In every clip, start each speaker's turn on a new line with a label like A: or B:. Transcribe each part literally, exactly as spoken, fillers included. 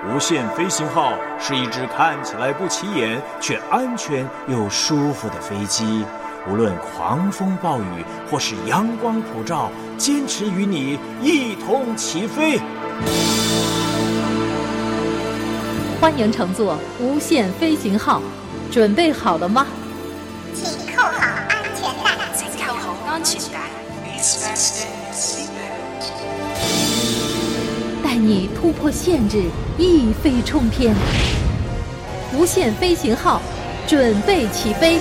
A: 无限飞行号是一只看起来不起眼却安全又舒服的飞机，无论狂风暴雨或是阳光普照，坚持与你一同起飞。
B: 欢迎乘坐无限飞行号，准备好了吗？
C: 请扣好安全带。
D: 请扣好安全带。
B: 带你突破限制，一飞冲天。无限飞行号，准备起飞。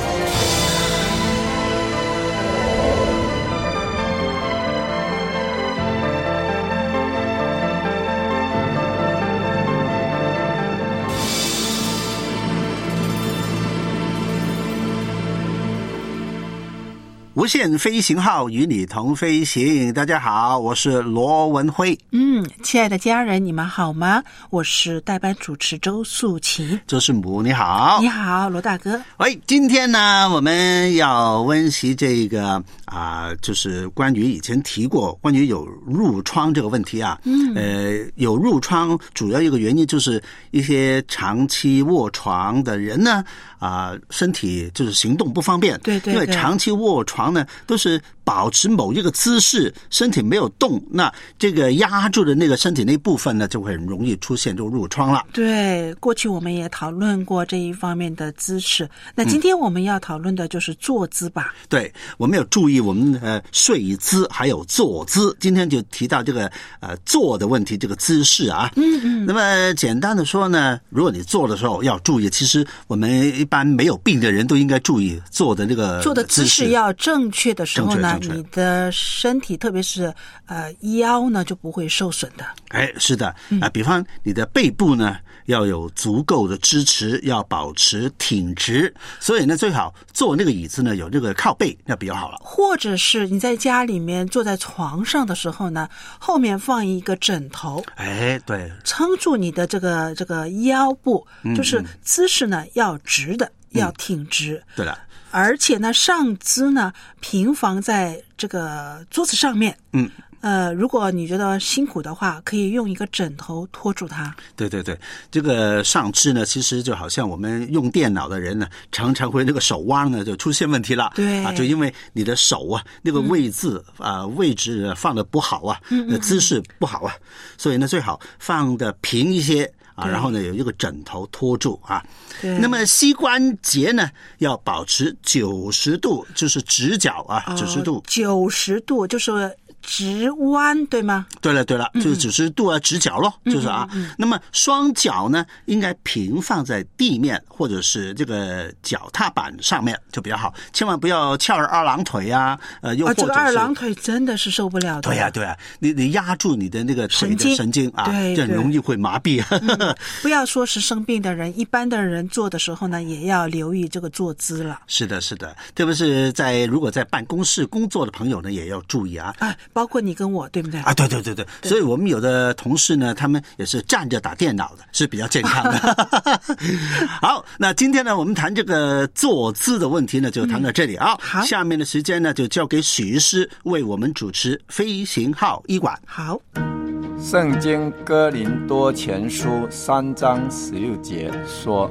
E: 无限飞行号与你同飞行，大家好，我是罗文辉。
F: 嗯，亲爱的家人，你们好吗？我是代班主持周素琪。
E: 周师母你好。
F: 你好，罗大哥。
E: 喂，今天呢，我们要温习这个啊、呃，就是关于以前提过关于有褥疮这个问题啊。嗯。呃，有褥疮主要一个原因就是一些长期卧床的人呢，啊、呃，身体就是行动不方便。
F: 对对对。
E: 因为长期卧床呢，都是保持某一个姿势，身体没有动，那这个压住的那个身体那部分呢，就会很容易出现这个褥疮了。
F: 对，过去我们也讨论过这一方面的姿势。那今天我们要讨论的就是坐姿吧？
E: 嗯、对，我们有注意我们呃睡姿还有坐姿。今天就提到这个呃坐的问题，这个姿势啊。嗯嗯。那么简单的说呢，如果你坐的时候要注意，其实我们一般没有病的人都应该注意坐的这个
F: 坐的姿势要正确的时候呢，你的身体特别是呃腰呢就不会受损的。
E: 哎，是的啊、呃，比方你的背部呢要有足够的支持，要保持挺直，所以呢最好坐那个椅子呢有这个靠背，那比较好了。
F: 或者是你在家里面坐在床上的时候呢，后面放一个枕头，
E: 哎，对，
F: 撑住你的这个这个腰部，
E: 嗯、
F: 就是姿势呢要直的，嗯、要挺直。
E: 对了。
F: 而且呢，上肢呢平放在这个桌子上面。嗯，呃，如果你觉得辛苦的话，可以用一个枕头托住它。
E: 对对对，这个上肢呢，其实就好像我们用电脑的人呢，常常会那个手腕呢就出现问题了。
F: 对
E: 啊，就因为你的手啊那个位置啊、嗯呃、位置放的不好啊，嗯嗯姿势不好啊，所以呢最好放的平一些。啊，然后呢，有一个枕头托住啊。
F: 对。
E: 那么膝关节呢，要保持九十度，就是直角啊，九十度。
F: 九十度就是直弯，对吗？
E: 对了，对了，就是九十度啊，直角咯，
F: 嗯、
E: 就是啊。嗯嗯嗯那么双脚呢，应该平放在地面或者是这个脚踏板上面就比较好，千万不要翘着二郎腿啊，呃，又或者是、
F: 啊、这个二郎腿真的是受不了的。
E: 对呀、啊，对呀、啊，你你压住你的那个腿的神经啊，
F: 对，
E: 这容易会麻痹啊。
F: 嗯不要说是生病的人，一般的人做的时候呢，也要留意这个坐姿了。
E: 是的，是的，特别是在如果在办公室工作的朋友呢，也要注意啊。
F: 哎，包括你跟我，对不对？
E: 啊，对对对对，对所以我们有的同事呢，他们也是站着打电脑的，是比较健康的。好，那今天呢，我们谈这个坐姿的问题呢，就谈到这里啊。
F: 嗯、好，
E: 下面的时间呢，就交给许医师为我们主持飞行号医馆。
F: 好。
G: 圣经哥林多前书三章十六节说：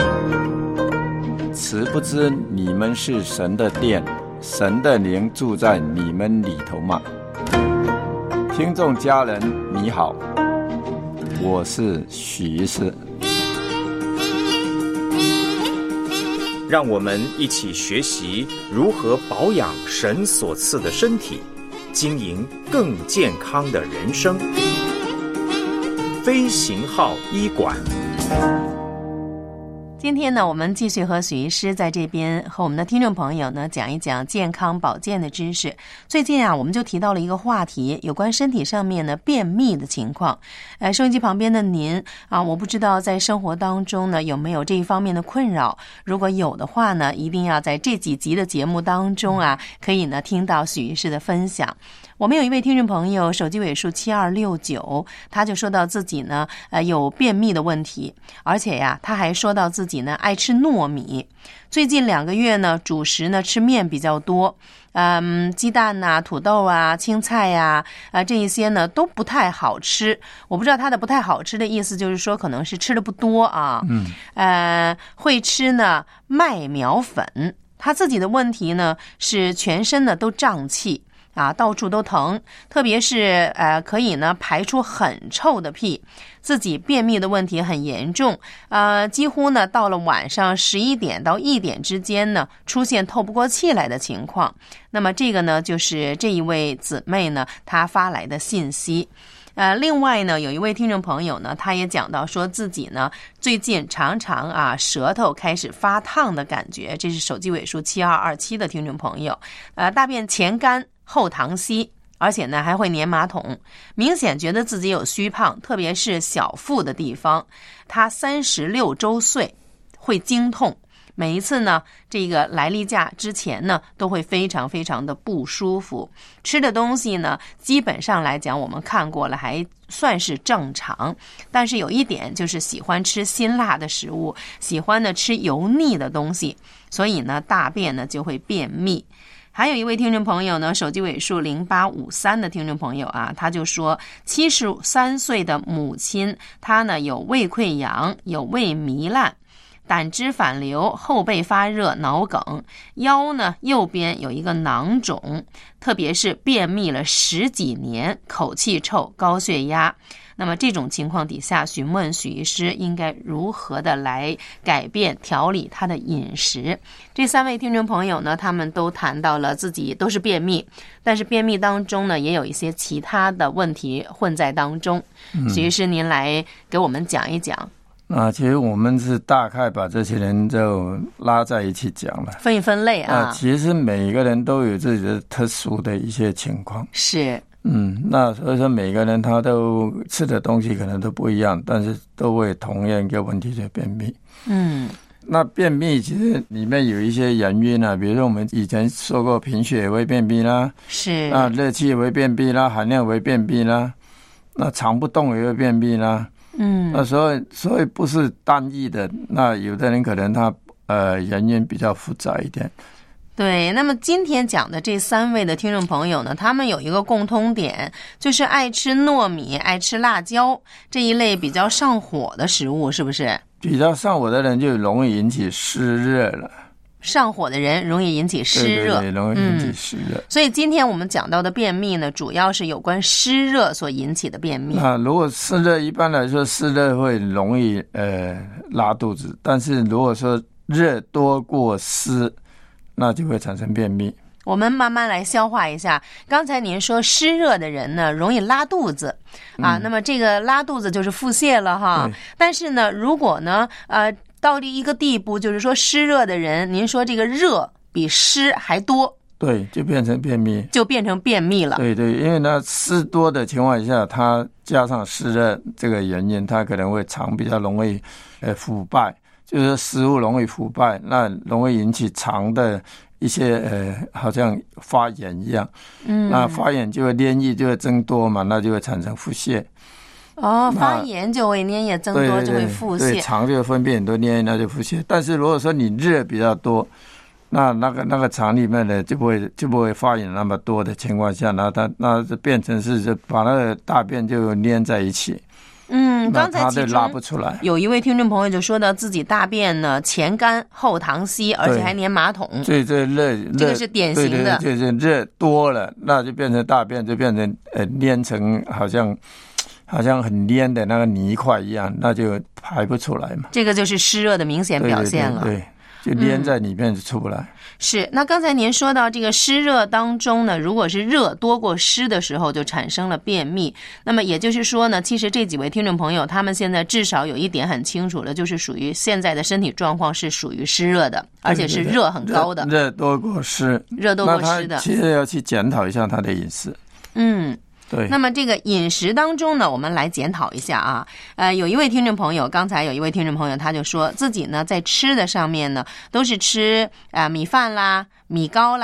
G: 此不知你们是神的殿，神的灵住在你们里头吗？听众家人你好，我是许医师。
A: 让我们一起学习如何保养神所赐的身体，经营更健康的人生。飞行号医馆。
D: 今天呢，我们继续和许医师在这边和我们的听众朋友呢讲一讲健康保健的知识。最近啊，我们就提到了一个话题，有关身体上面呢便秘的情况。呃，收音机旁边的您啊，我不知道在生活当中呢有没有这一方面的困扰。如果有的话呢，一定要在这几集的节目当中啊，可以呢听到许医师的分享。 我们有一位听众朋友，手机尾数七二六九，他就说到自己呢，呃，有便秘的问题，而且呀，他还说到自己呢爱吃糯米。最近两个月呢，主食呢吃面比较多，嗯，鸡蛋呐、啊、土豆啊、青菜呀、啊，啊这一些呢都不太好吃。我不知道他的不太好吃的意思，就是说可能是吃的不多啊。
G: 嗯，
D: 呃，会吃呢麦苗粉。他自己的问题呢是全身呢都胀气。啊，到处都疼，特别是呃，可以呢排出很臭的屁，自己便秘的问题很严重，呃，几乎呢到了晚上十一点到一点之间呢，出现透不过气来的情况。那么这个呢，就是这一位姊妹呢，她发来的信息。呃，另外呢，有一位听众朋友呢，他也讲到说自己呢最近常常啊舌头开始发烫的感觉，这是手机尾数七二二七的听众朋友，呃，大便前干后溏稀，而且呢还会粘马桶，明显觉得自己有虚胖，特别是小腹的地方。他三十六周岁，会经痛。每一次呢，这个来例假之前呢，都会非常非常的不舒服。吃的东西呢，基本上来讲，我们看过了，还算是正常。但是有一点就是喜欢吃辛辣的食物，喜欢呢吃油腻的东西，所以呢，大便呢就会便秘。还有一位听众朋友呢，手机尾数零八五三的听众朋友啊，他就说，七十三岁的母亲，她呢有胃溃疡，有胃糜烂。胆汁反流，后背发热，脑梗，腰呢右边有一个囊肿，特别是便秘了十几年，口气臭，高血压。那么这种情况底下，询问许医师应该如何的来改变调理他的饮食。这三位听众朋友呢，他们都谈到了自己都是便秘，但是便秘当中呢，也有一些其他的问题混在当中。嗯、许医师您来给我们讲一讲。
G: 那其实我们是大概把这些人就拉在一起讲了，
D: 分一分类啊。
G: 其实每个人都有自己的特殊的一些情况，
D: 是，
G: 嗯，那所以说每个人他都吃的东西可能都不一样，但是都会同样一个问题，就是便秘。
D: 嗯，
G: 那便秘其实里面有一些原因啊，比如说我们以前说过贫血也会便秘啦，
D: 是，
G: 那热气也会便秘啦，含量也会便秘啦，那肠不动也会便秘啦。
D: 嗯，
G: 那所以所以不是单一的，那有的人可能他呃原因比较复杂一点。
D: 对，那么今天讲的这三位的听众朋友呢，他们有一个共通点，就是爱吃糯米、爱吃辣椒这一类比较上火的食物，是不是？
G: 比较上火的人就容易引起湿热了。
D: 上火的人容易引起湿热，
G: 对对对，容易引起湿热、嗯。
D: 所以今天我们讲到的便秘呢，主要是有关湿热所引起的便秘。
G: 那如果湿热，一般来说湿热会容易呃拉肚子，但是如果说热多过湿，那就会产生便秘。
D: 我们慢慢来消化一下。刚才您说湿热的人呢，容易拉肚子啊、嗯，那么这个拉肚子就是腹泻了哈。但是呢，如果呢，呃。到了一个地步，就是说湿热的人，您说这个热比湿还多，
G: 对，就变成便秘，
D: 就变成便秘了。
G: 对对，因为呢湿多的情况下，它加上湿热这个原因，它可能会肠比较容易呃腐败，就是食物容易腐败，那容易引起肠的一些呃好像发炎一样，嗯，那发炎就会黏液就会增多嘛，那就会产生腹泻。
D: 哦，发炎就会粘液增多，对对对，就会腹泻，
G: 对，肠就会分泌很多粘液，那就腹泻。但是如果说你热比较多，那那个那个肠里面的就不会就不会发炎那么多的情况下，那它那就变成是就把那个大便就粘在一起。
D: 嗯，刚才其
G: 中拉不出来。
D: 有一位听众朋友就说到自己大便呢前干后溏稀，而且还粘马桶。
G: 对，这热
D: 这个是典型的，
G: 对对对，就是热多了，那就变成大便就变成呃粘成好像。好像很黏的那个泥块一样，那就排不出来嘛。
D: 这个就是湿热的明显表现了。
G: 对，对对，就黏在里面就出不来。
D: 嗯、是，那刚才您说到这个湿热当中呢，如果是热多过湿的时候，就产生了便秘。那么也就是说呢，其实这几位听众朋友，他们现在至少有一点很清楚了，就是属于现在的身体状况是属于湿热的，而且是热很高的。
G: 对对对，热, 热多过湿，
D: 热多过湿的。
G: 其实要去检讨一下他的饮食。
D: 嗯。
G: 对，
D: 那么这个饮食当中呢，我们来检讨一下啊。呃，有一位听众朋友，刚才有一位听众朋友，他就说自己呢在吃的上面呢，都是吃啊、呃、米饭啦、米糕啦、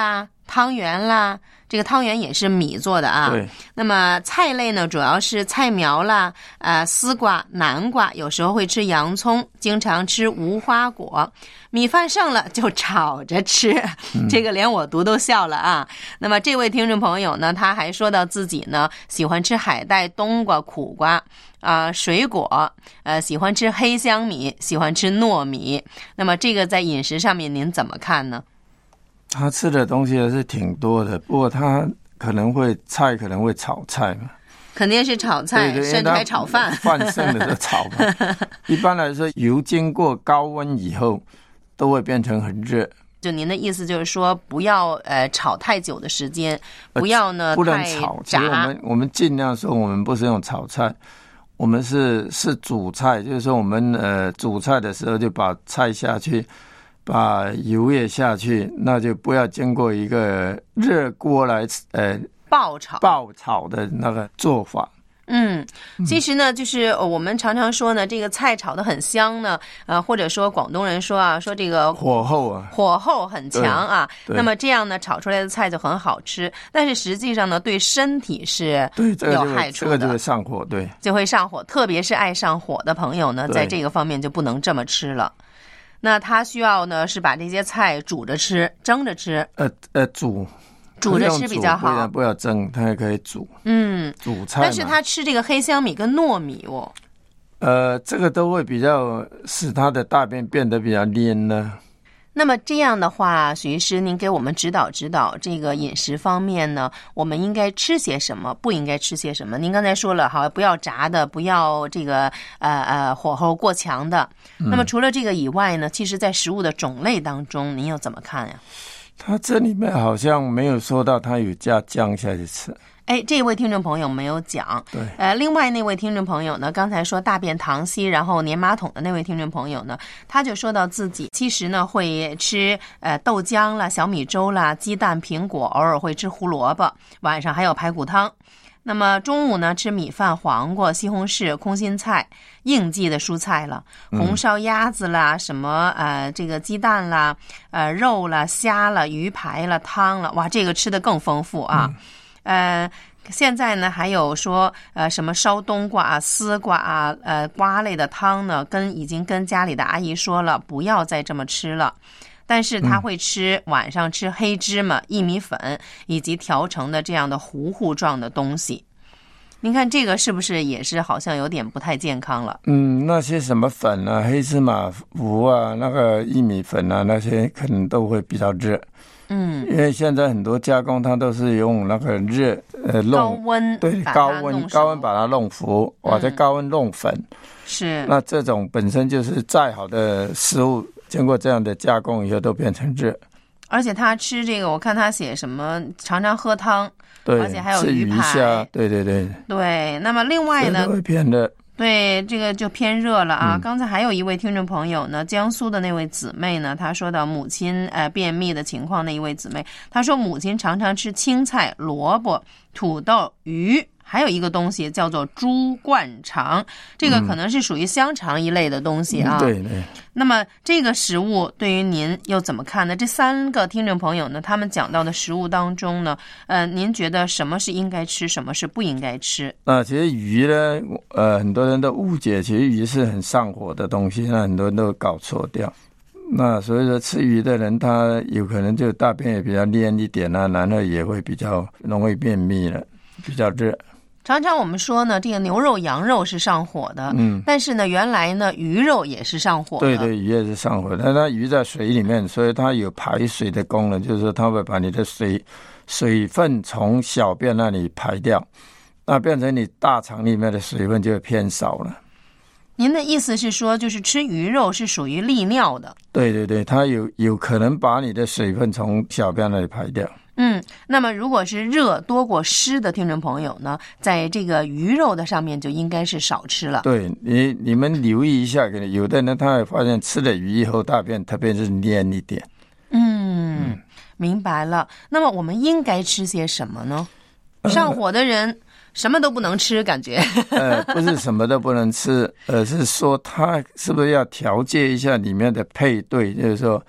D: 汤圆啦，这个汤圆也是米做的啊。
G: 对。
D: 那么菜类呢，主要是菜苗啦，呃，丝瓜、南瓜，有时候会吃洋葱，经常吃无花果。米饭剩了就炒着吃，
G: 嗯、
D: 这个连我读都笑了啊。那么这位听众朋友呢，他还说到自己呢喜欢吃海带、冬瓜、苦瓜啊、呃，水果，呃，喜欢吃黑香米，喜欢吃糯米。那么这个在饮食上面您怎么看呢？
G: 他吃的东西还是挺多的，不过他可能会菜可能会炒菜嘛。
D: 肯定是炒菜，
G: 对对，
D: 甚至还炒饭。
G: 饭剩的就炒嘛。一般来说，油经过高温以后，都会变成很热。
D: 就您的意思就是说，不要呃炒太久的时间，不要呢、呃、
G: 不能炒。其实我们我们尽量说，我们不是用炒菜，我们是是煮菜，就是说我们呃煮菜的时候就把菜下去，把油也下去，那就不要经过一个热锅来呃。
D: 爆炒
G: 爆炒的那个做法。
D: 嗯，其实呢，就是我们常常说呢，这个菜炒得很香呢，呃，或者说广东人说啊，说这个
G: 火候啊，
D: 火候很强啊，那么这样呢，炒出来的菜就很好吃。但是实际上呢，对身体是有害处的，
G: 这个就会上火，对，
D: 就会上火。特别是爱上火的朋友呢，在这个方面就不能这么吃了。那他需要呢，是把这些菜煮着吃、蒸着吃，
G: 呃呃，煮。
D: 煮着吃比较好，
G: 不要不要蒸，它也可以煮。
D: 嗯，
G: 煮菜。
D: 但是他吃这个黑香米跟糯米哦，
G: 呃，这个都会比较使他的大便变得比较黏呢。
D: 那么这样的话，许医师，您给我们指导指导这个饮食方面呢，我们应该吃些什么，不应该吃些什么？您刚才说了，哈，不要炸的，不要这个呃呃火候过强的。那么除了这个以外呢，其实在食物的种类当中，您又怎么看呀？
G: 他这里面好像没有说到他有加姜下去吃。
D: 哎，这位听众朋友没有讲。
G: 对。
D: 呃，另外那位听众朋友呢，刚才说大便溏稀，然后粘马桶的那位听众朋友呢，他就说到自己其实呢会吃呃豆浆啦、小米粥啦、鸡蛋、苹果，偶尔会吃胡萝卜，晚上还有排骨汤。那么中午呢吃米饭、黄瓜、西红柿、空心菜，应季的蔬菜了，红烧鸭子啦，什么呃这个鸡蛋啦，呃肉啦、虾啦、鱼排啦、汤了，哇，这个吃的更丰富啊。嗯、呃现在呢还有说呃什么烧冬瓜啊、丝瓜啊、呃瓜类的汤呢，跟已经跟家里的阿姨说了，不要再这么吃了。但是他会吃、嗯、晚上吃黑芝麻、薏米粉以及调成的这样的糊糊状的东西。您看这个是不是也是好像有点不太健康了？
G: 嗯，那些什么粉啊、黑芝麻糊啊、那个薏米粉啊，那些可能都会比较热。
D: 嗯，
G: 因为现在很多加工它都是用那个热呃弄
D: 高温，
G: 对高温高温把它弄糊，或者高温弄粉。
D: 嗯、是。
G: 那这种本身就是再好的食物，经过这样的加工以后都变成热。
D: 而且他吃这个，我看他写什么常常喝汤，
G: 对，
D: 而且还有
G: 鱼
D: 排，
G: 对对对
D: 对。那么另外呢，
G: 会偏热。
D: 对，这个就偏热了啊、
G: 嗯！
D: 刚才还有一位听众朋友呢，江苏的那位姊妹呢，她说到母亲呃便秘的情况的一位姊妹，她说母亲常常吃青菜、萝卜、土豆、鱼，还有一个东西叫做猪灌肠，这个可能是属于香肠一类的东西啊。
G: 嗯、对对。
D: 那么这个食物对于您又怎么看呢？这三个听众朋友呢，他们讲到的食物当中呢，呃，您觉得什么是应该吃，什么是不应该吃？
G: 那其实鱼呢，呃，很多人都误解，其实鱼是很上火的东西，那很多人都搞错掉。那所以说吃鱼的人，他有可能就大便也比较黏一点啊，然后也会比较容易便秘了，比较热。
D: 常常我们说呢，这个牛肉、羊肉是上火的，
G: 嗯，
D: 但是呢，原来呢，鱼肉也是上火的。
G: 对对，鱼也是上火的。但它鱼在水里面，所以它有排水的功能，就是说它会把你的水水分从小便那里排掉，那变成你大肠里面的水分就会偏少了。
D: 您的意思是说，就是吃鱼肉是属于利尿的？
G: 对对对，它有有可能把你的水分从小便那里排掉。
D: 嗯，那么如果是热多过湿的听众朋友呢，在这个鱼肉的上面就应该是少吃了。
G: 对，你你们留意一下，有的人他会发现吃了鱼以后大便特别是黏一点。
D: 嗯，嗯明白了。那么我们应该吃些什么呢？上火的人什么都不能吃，感觉。
G: 呃，不是什么都不能吃，而是说他是不是要调节一下里面的配对，就是说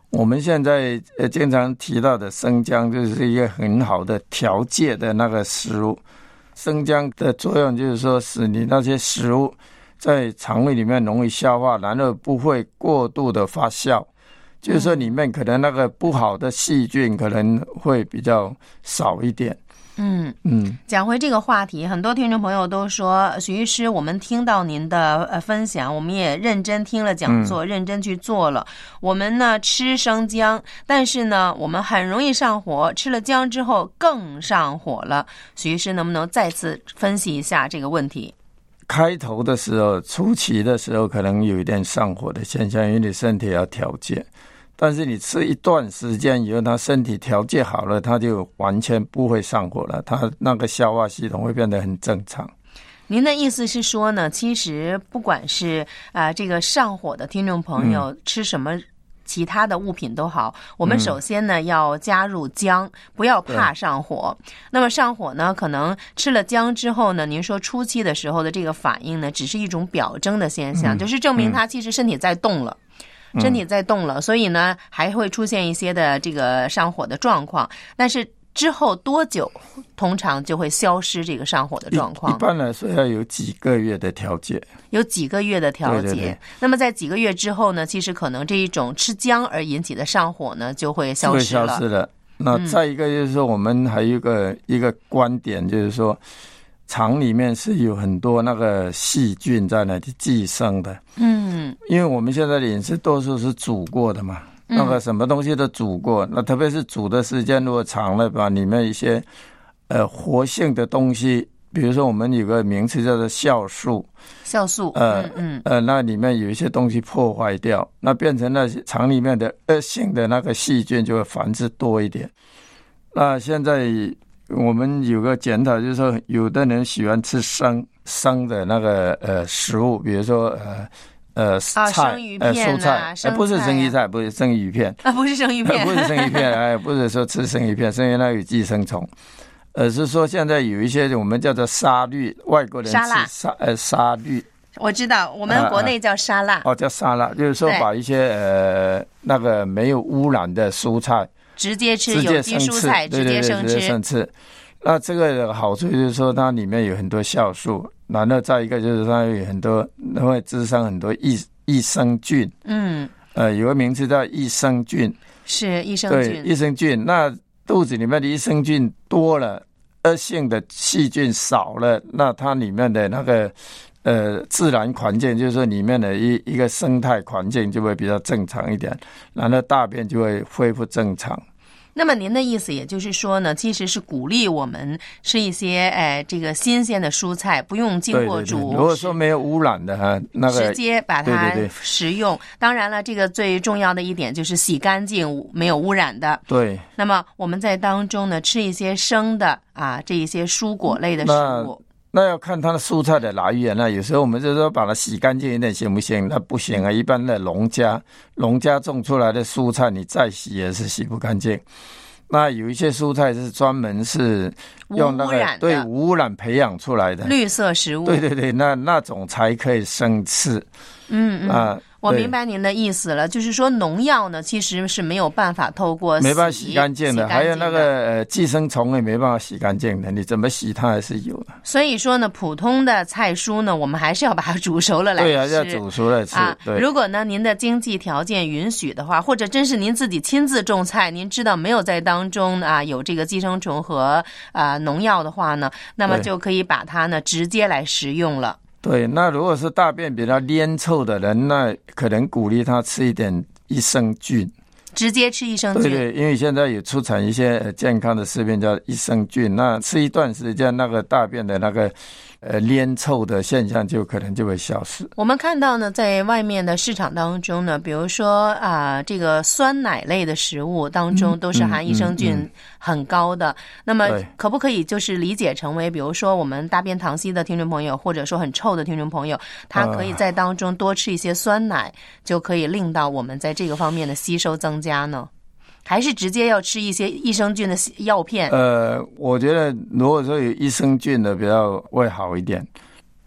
G: 我们现在呃经常提到的生姜，就是一个很好的调节的那个食物。生姜的作用就是说，使你那些食物在肠胃里面容易消化，然后不会过度的发酵。就是说，里面可能那个不好的细菌可能会比较少一点。
D: 嗯嗯，讲回这个话题，很多听众朋友都说，许医师，我们听到您的呃分享，我们也认真听了讲座，嗯、认真去做了。我们呢吃生姜，但是呢我们很容易上火，吃了姜之后更上火了。许医师能不能再次分析一下这个问题？
G: 开头的时候，初期的时候可能有一点上火的现象，因为你身体要调节。但是你吃一段时间以后，他身体调节好了，他就完全不会上火了，他那个消化系统会变得很正常。
D: 您的意思是说呢，其实不管是啊、呃、这个上火的听众朋友、嗯、吃什么其他的物品都好，我们首先呢、嗯、要加入姜，不要怕上火。那么上火呢，可能吃了姜之后呢，您说初期的时候的这个反应呢，只是一种表征的现象，嗯、就是证明他其实身体在动了。嗯身体在动了，所以呢还会出现一些的这个上火的状况，但是之后多久通常就会消失这个上火的状况？
G: 一般来说要有几个月的调节，
D: 有几个月的调节。对对对，那么在几个月之后呢，其实可能这一种吃姜而引起的上火呢就会消失了。
G: 会消失了。那再一个就是说，我们还有一个、嗯、一个观点，就是说肠里面是有很多那个细菌在那里寄生的，嗯，因为我们现在的饮食多数是煮过的嘛，那个什么东西都煮过，那特别是煮的时间如果长了，把里面一些呃活性的东西，比如说我们有个名词叫做酵素，
D: 酵素，
G: 呃嗯嗯呃，那里面有一些东西破坏掉，那变成那些肠里面的恶性的那个细菌就会繁殖多一点。那现在我们有个检讨，就是说，有的人喜欢吃生生的那个呃食物，比如说呃呃菜、
D: 啊、生鱼片、啊、
G: 呃蔬菜，
D: 生菜、啊、
G: 不是生鱼菜，不是生鱼片
D: 啊，不是生鱼片，
G: 不是生鱼片，哎，不是说吃生鱼片，生鱼那有寄生虫，而是说现在有一些我们叫做沙律，外国人吃沙呃沙律。
D: 我知道，我们国内叫沙拉、啊、
G: 哦，叫沙拉，就是说把一些呃那个没有污染的蔬菜。
D: 直接吃有机蔬菜，直接生吃。
G: 直接生吃。那这个的好处就是说，它里面有很多酵素，然后再一个就是它有很多会滋生很多益益生菌。嗯，呃，有个名字叫益生菌，
D: 是益生菌。
G: 对，益生菌。那肚子里面的益生菌多了，恶性的细菌少了，那它里面的那个呃自然环境，就是说里面的一一个生态环境就会比较正常一点，然后大便就会恢复正常。
D: 那么您的意思也就是说呢，其实是鼓励我们吃一些哎这个新鲜的蔬菜，不用经过煮。对对对，
G: 如果说没有污染的哈，那个
D: 直接把它食用。对对对，当然了，这个最重要的一点就是洗干净，没有污染的。
G: 对。
D: 那么我们在当中呢，吃一些生的啊，这一些蔬果类的食物。
G: 那要看它的蔬菜的来源啊，有时候我们就说把它洗干净一点行不行？那不行啊，一般的农家农家种出来的蔬菜，你再洗也是洗不干净。那有一些蔬菜是专门是用那个对无污染培养出来的
D: 绿色食物，
G: 对对对，那那种才可以生吃。
D: 嗯嗯啊。我明白您的意思了，就是说农药呢其实是没有办法透过洗
G: 没办法洗干净的，还有那个呃寄生虫也没办法洗干净的，你怎么洗它还是有的。
D: 所以说呢，普通的菜蔬呢，我们还是要把它煮熟了来吃。
G: 对啊，要煮熟了吃。啊，对。
D: 如果呢您的经济条件允许的话，或者真是您自己亲自种菜，您知道没有在当中啊有这个寄生虫和啊农药的话呢，那么就可以把它呢直接来食用了。
G: 对，那如果是大便比较粘臭的人，那可能鼓励他吃一点益生菌，
D: 直接吃益生菌。
G: 对对，因为现在有出产一些健康的食品叫益生菌，那吃一段时间，那个大便的那个呃粘臭的现象就可能就会消失。
D: 我们看到呢，在外面的市场当中呢，比如说啊、呃，这个酸奶类的食物当中都是含益生菌很高的。嗯嗯嗯、那么可不可以就是理解成为，比如说我们大便溏稀的听众朋友，或者说很臭的听众朋友，他可以在当中多吃一些酸奶，呃、就可以令到我们在这个方面的吸收增加呢？还是直接要吃一些益生菌的药片？
G: 呃，我觉得如果说有益生菌的比较会好一点。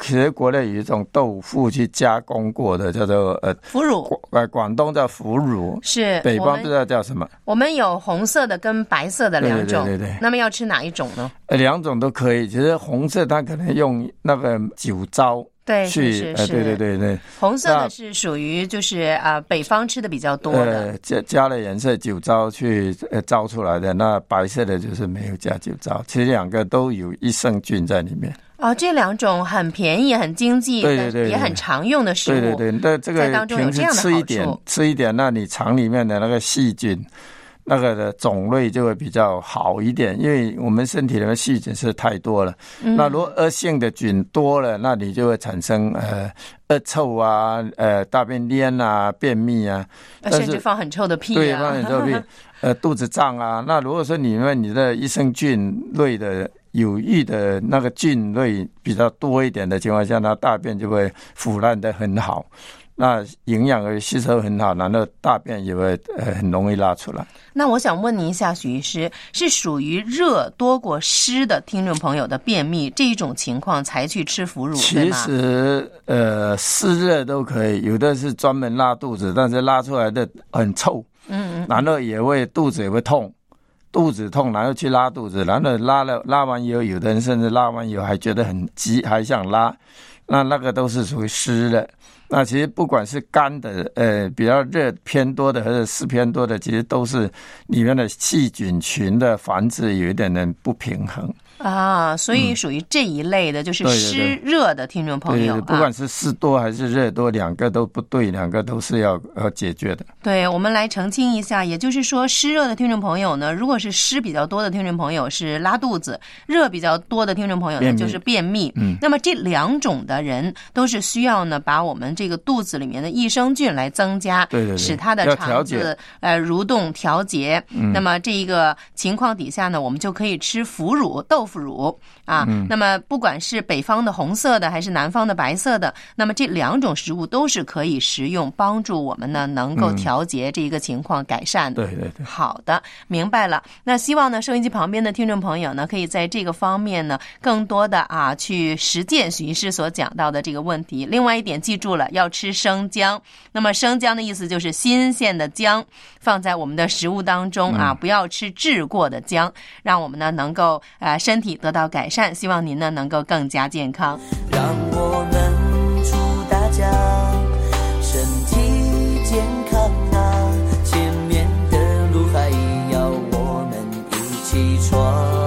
G: 其实国内有一种豆腐去加工过的，叫做呃
D: 腐乳，
G: 呃广东叫腐乳，
D: 是
G: 北方不知道叫什么。
D: 我们有红色的跟白色的两种，
G: 对对对对。
D: 那么要吃哪一种呢？
G: 呃，两种都可以。其实红色它可能用那个酒糟。
D: 对，
G: 去
D: 是是是、
G: 呃，对对对对，
D: 红色的是属于就是啊、呃、北方吃的比较多的，
G: 呃，加加了颜色酒糟去呃糟出来的，那白色的就是没有加酒糟，其实两个都有益生菌在里面。
D: 哦，这两种很便宜、很经济，
G: 对对 对, 对，
D: 也很常用的食物。
G: 对对对，那这个平时吃一点，吃一点，那你肠里面的那个细菌。那个的种类就会比较好一点，因为我们身体里面细菌是太多了。嗯、那如果恶性的菌多了，那你就会产生呃恶臭啊、呃大便黏啊、便秘啊，
D: 甚至放很臭的屁啊，
G: 对，放很臭的屁，呃肚子胀啊。那如果说你们你的益生菌类的有益的那个菌类比较多一点的情况下，那大便就会腐烂得很好。那营养也吸收很好，然后大便也会呃很容易拉出来。
D: 那我想问您一下，许医师，是属于热多过湿的听众朋友的便秘这一种情况才去吃腐乳，对吗？
G: 其实呃湿热都可以，有的是专门拉肚子，但是拉出来的很臭，嗯，然后也会肚子也会痛。肚子痛，然后去拉肚子，然后拉了拉完以后，有的人甚至拉完以后还觉得很急，还想拉，那那个都是属于湿的。那其实不管是干的，呃，比较热偏多的，或者湿偏多的，其实都是里面的细菌群的繁殖有一点点不平衡。
D: 啊，所以属于这一类的，嗯、就是湿热的听众朋友，
G: 对对对，不管是湿多还是热多，两个都不对，两个都是要要解决的。
D: 对，我们来澄清一下，也就是说，湿热的听众朋友呢，如果是湿比较多的听众朋友是拉肚子，热比较多的听众朋友呢就是便秘。嗯，那么这两种的人都是需要呢，把我们这个肚子里面的益生菌来增加，
G: 对对对，
D: 使它的肠子呃蠕动调节。嗯，那么这一个情况底下呢，我们就可以吃腐乳、豆腐。腐乳啊、嗯，那么不管是北方的红色的还是南方的白色的，那么这两种食物都是可以食用，帮助我们呢能够调节这一个情况改善的。
G: 对对对，
D: 好的，明白了。那希望呢收音机旁边的听众朋友呢，可以在这个方面呢更多的啊去实践许医师所讲到的这个问题。另外一点记住了，要吃生姜。那么生姜的意思就是新鲜的姜，放在我们的食物当中啊，嗯、不要吃制过的姜，让我们呢能够呃身体得到改善。希望您呢能够更加健康。
H: 让我们祝大家身体健康啊，前面的路还要我们一起闯，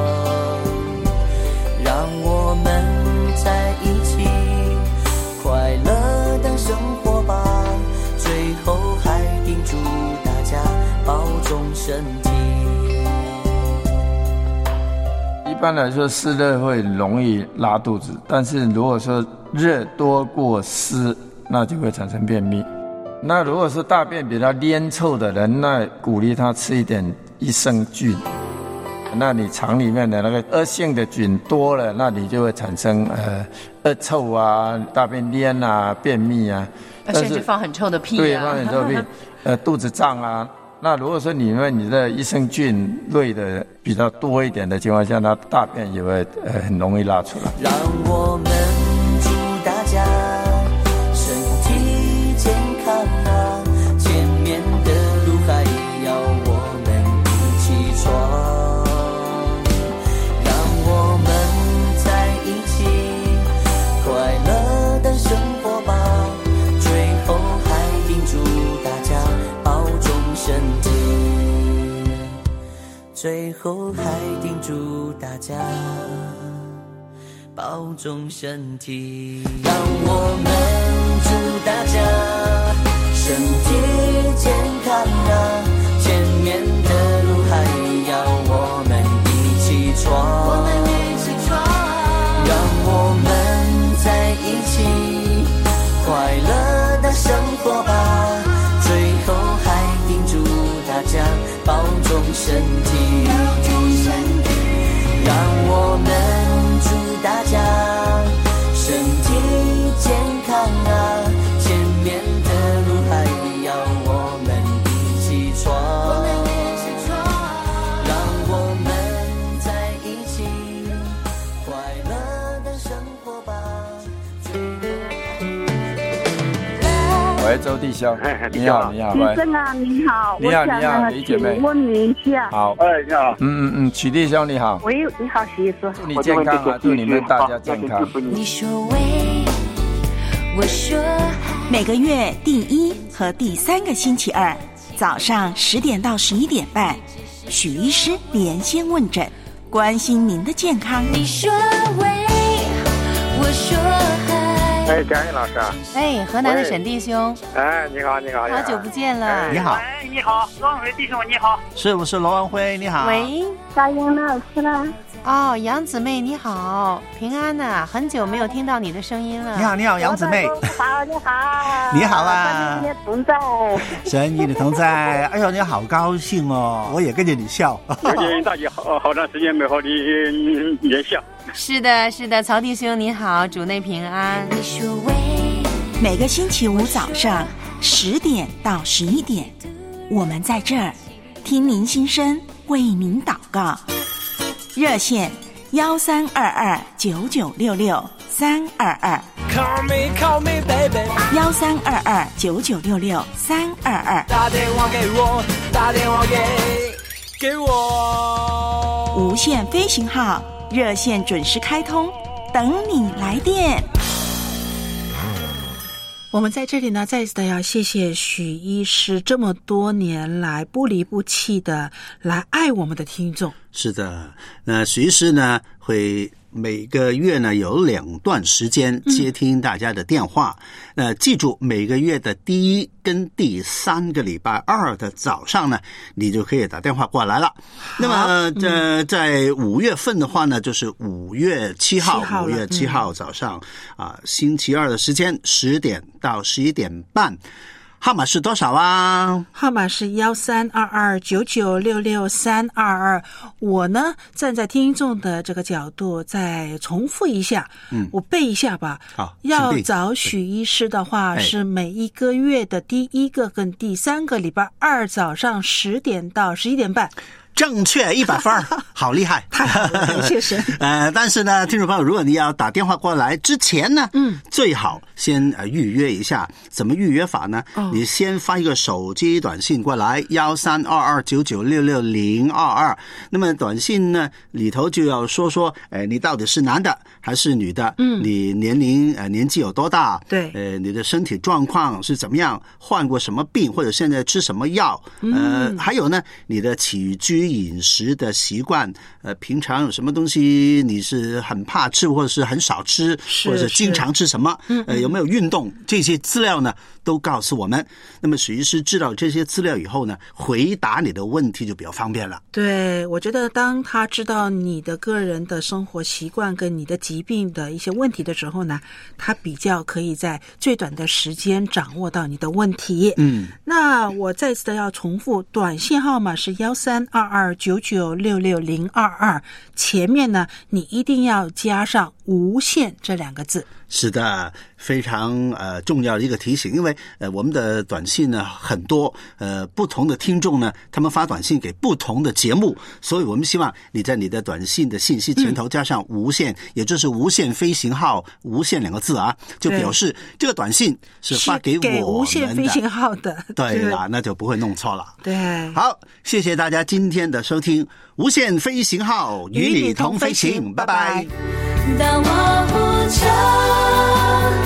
H: 让我们在一起快乐的生活吧，最后还叮嘱大家保重身体。
G: 一般来说，湿热会容易拉肚子，但是如果说热多过湿，那就会产生便秘。那如果是大便比较粘臭的人，那鼓励他吃一点益生菌。那你肠里面的那个恶性的菌多了，那你就会产生呃恶臭啊、大便黏啊、便秘啊，
D: 甚至放很臭的屁啊，
G: 对，放很臭的屁，呃，肚子胀啊。那如果说你们你的益生菌类的比较多一点的情况下，那大便也会呃很容易拉出来。
H: 让我们祝大家身体健康啊，前面的路还要我们一起闯，让我们在一起快乐的生活吧，最后还叮嘱大家保重身体，最后还叮嘱大家保重身体。让我们祝大家身体健康啊，前面的路还要我们一起闯，我们一起闯，让我们在一起快乐的生活吧，最后还叮嘱大家保重身体，让我们祝大家身体健康啊，前面的路还要我们一起闯，让我们在一起快乐的生活吧，最
G: 喂，周弟兄，你好，你好，
I: 先生啊，你好，
G: 你好，你好，李姐妹，
I: 问你一下，
G: 好，
J: 哎，你好，
G: 嗯嗯嗯，曲弟兄你好，
I: 喂，你好，徐医师，
G: 祝你健康啊，祝你们大家健康。
H: 你说喂，我说
K: 每个月第一和第三个星期二早上十点到十一点半，许医师连线问诊，关心您的健康。
H: 你说喂，我说嗨。
J: 哎，佳音老师啊！
D: 哎，河南的沈弟兄，
J: 哎，你好，你好，
D: 好久不见了。
E: 你好，
J: 哎，你好，罗文辉弟兄，你好，
E: 是我是罗文辉，你好。
D: 喂，
I: 佳音老师啦。
D: 哦，杨姊妹你好，平安呐、啊，很久没有听到你的声音了。
E: 你好，你好，杨姊妹。
I: 好，你好。
E: 你好啊。
I: 神与你同在。
E: 神与你同在。哎呦，你好高兴哦，我也跟着你笑。
J: 最近大家好好长时间没和你联系。
D: 是的，是的，曹弟兄你好，主内平安。
H: 你说喂，
K: 每个星期五早上十点到十一点，我们在这儿听您心声，为您祷告。热线幺三二二九九六六三二二，
H: Call me, call me, baby，
K: 幺三二二九九六六三二二，
H: 打电话给我，打电话给给我。
K: 无线飞行号热线准时开通，等你来电。
F: 我们在这里呢，再一次的要谢谢许医师这么多年来不离不弃的来爱我们的听众。
E: 是的，那许医师呢会每个月呢有两段时间接听大家的电话，那、嗯、记住每个月的第一跟第三个礼拜二的早上呢，你就可以打电话过来了。那么呃、嗯，在五月份的话呢，就是五月七号，五月七号早上啊、嗯呃，星期二的时间十点到十一点半。号码是多少啊？
F: 号码是幺三二二九九六六三二二。我呢，站在听众的这个角度，再重复一下，嗯，我背一下吧。
E: 好，
F: 要找许医师的话，是每一个月的第一个跟第三个礼拜二早上十点到十一点半。
E: 正确一百分，好厉害，
F: 太好了，谢谢。
E: 呃，但是呢，听众朋友，如果你要打电话过来之前呢，嗯，最好先呃预约一下。怎么预约法呢？哦、你先发一个手机短信过来，幺三二二九九六六零二二。那么短信呢里头就要说说，呃，你到底是男的还是女的？嗯，你年龄呃年纪有多大？对，呃，你的身体状况是怎么样？患过什么病，或者现在吃什么药？呃，嗯、还有呢，你的起居饮食的习惯，呃，平常有什么东西你是很怕吃，或者是很少吃，或者是经常吃什么？呃，有没有运动？这些资料呢，都告诉我们。那么许医师知道这些资料以后呢，回答你的问题就比较方便了。
F: 对，我觉得当他知道你的个人的生活习惯跟你的疾病的一些问题的时候呢，他比较可以在最短的时间掌握到你的问题。嗯，那我再次的要重复，短信号码是幺三二二九九六六零二二，前面呢你一定要加上无限这两个字。
E: 是的，非常呃重要的一个提醒，因为呃我们的短信呢很多，呃不同的听众呢，他们发短信给不同的节目，所以我们希望你在你的短信的信息前头加上无限，嗯、也就是无限飞行号，无限两个字啊，就表示这个短信是发给我们的，
F: 给无限飞行号的。
E: 对了，那就不会弄错了。
F: 对，
E: 好，谢谢大家今天的收听，无限飞行号与你同飞行，拜拜。
H: 当我不成